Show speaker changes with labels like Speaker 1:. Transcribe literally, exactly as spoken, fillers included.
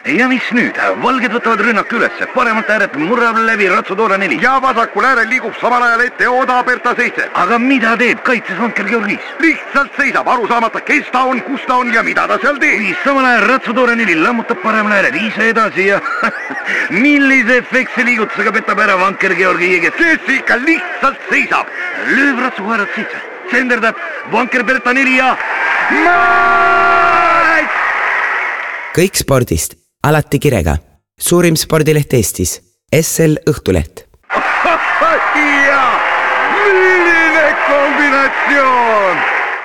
Speaker 1: Ja mis nüüd? Valged võtavad rünnak ülesse, paremalt ääret murrab läbi Ratsudoora neli.
Speaker 2: Ja vasakul äärel liigub samal ajal ette Oda Berta seitse.
Speaker 1: Aga mida teeb kaitses Vanker Georgis?
Speaker 2: Lihtsalt seisab, aru saamata, kes ta on, kus ta on ja mida ta seal teeb.
Speaker 1: Samal ajal Ratsudoora neli lammutab paremal ääret, ise edasi ja millise efektse liigutusega petab ära Vanker Georgi,
Speaker 2: kes ikka lihtsalt seisab.
Speaker 1: Lööb Ratsukoerat seitse, senderdab Vanker Berta neli ja
Speaker 3: Maik! Kõik spordist, alati kirega. Suurim spordileht Eestis, S L Õhtuleht.